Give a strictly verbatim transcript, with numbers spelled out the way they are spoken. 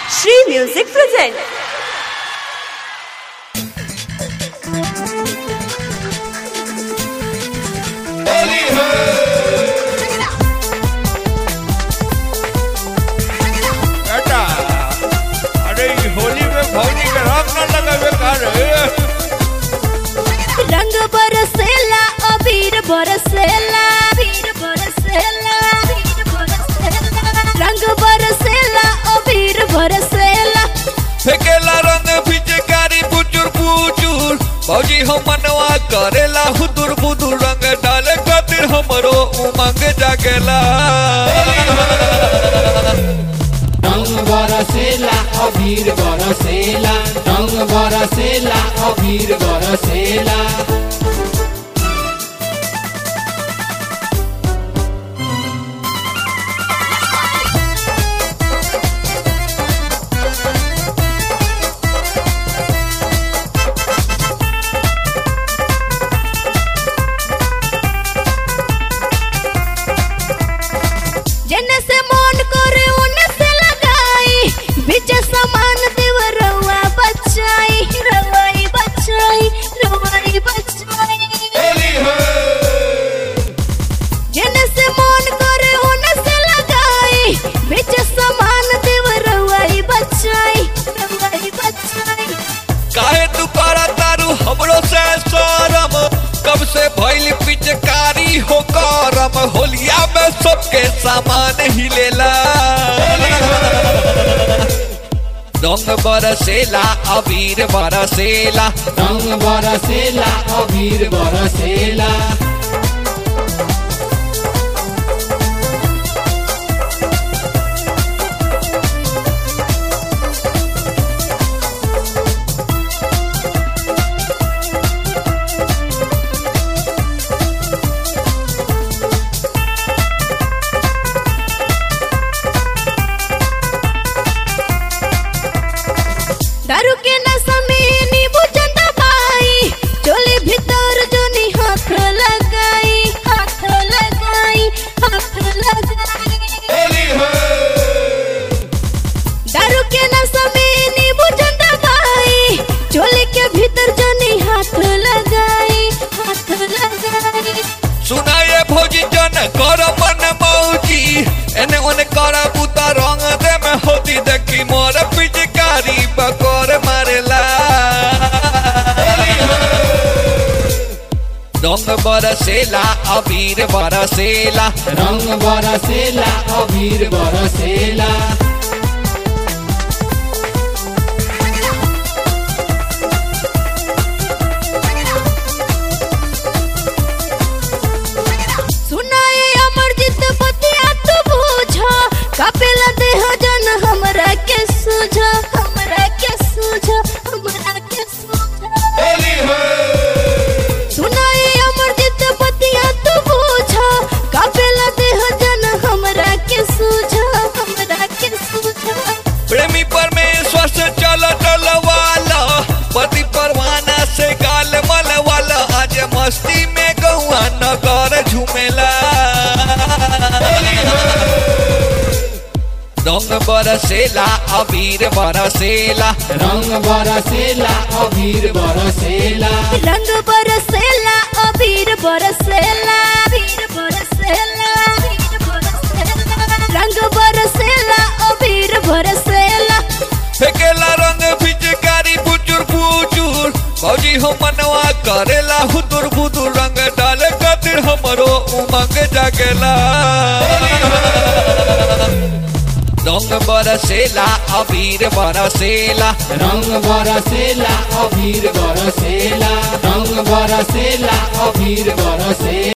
Shree Music present. रंग बरसेला अबीर बरसेला अबीर बरसेला अबीर बरसेला रंग बरसेला अबीर बरसेला फेकेला रंग पिचकारी पुचुर पुचुर भौजी हम मनवा करेला हुदुर बुदुर रंग डाले खातिर हमरो उमंग जागेला रंग बरसेला अबीर बरसेला रंग बरसेला अबीर बरसेला जने से मन करे उने से लगाई बीच समान देव रवा बचाई रवाई बचाई रवाई बचाई जने से मन करे उने से लगाई बीच समान देव रवाई बचाई रवाई बचाई काहे तू करा तारू हमरो से शरम कब से भइल पिचकारी हो करम होलिया में सबके सामान हिलेला रंग बरसेला अबीर बरसेला रंग बरसेला अबीर बरसेला दारू के नशा में नींबू चंदा पाई चोली भीतर जोनी हाथ लगाई हाथ लगाई हाथ लगाई दारू के नशा में नींबू चंदा पाई चोली के भीतर जोनी हाथ लगाई हाथ लगाई सुना ये भौजी जन कर मन मौजी एने ओने करा बुता रंग दे में होती देखी मोर पिचकारी बकोर मारेला रंग बरसेला अबीर बरसेला रंग बरसेला अबीर बरसेला सुनाए अमरजीत बतिया तू बूझा कपिला देह जन हमरा के सूझा हमरा के सूझा हमरा के सूझा सुनाए अमरजीत बतिया तू बूझा कपिला देह जन हमरा के सूझा हमरा के सूझा प्रेमी परमेश्वर से चल चल वाला पति परवाना से गाल मल वाला आज मस्ती में गौआ नगर झूमेला रंग बरसेला अबीर बरसेला रंग बरसेला अबीर बरसेला रंग बरसेला अबीर बरसेला अबीर बरसेला अबीर बरसेला रंग बरसेला अबीर बरसेला फेकेला रंग पिचकारी पुचुर पुचुर भौजी हम मनवा करेला हुदुर बुदुर रंग डाले खातिर हमरो उमंग जागेला रंग बरसेला अबीर बरसेला रंग बरसेला अबीर बरसेला रंग बरसेला अबीर बरसेला।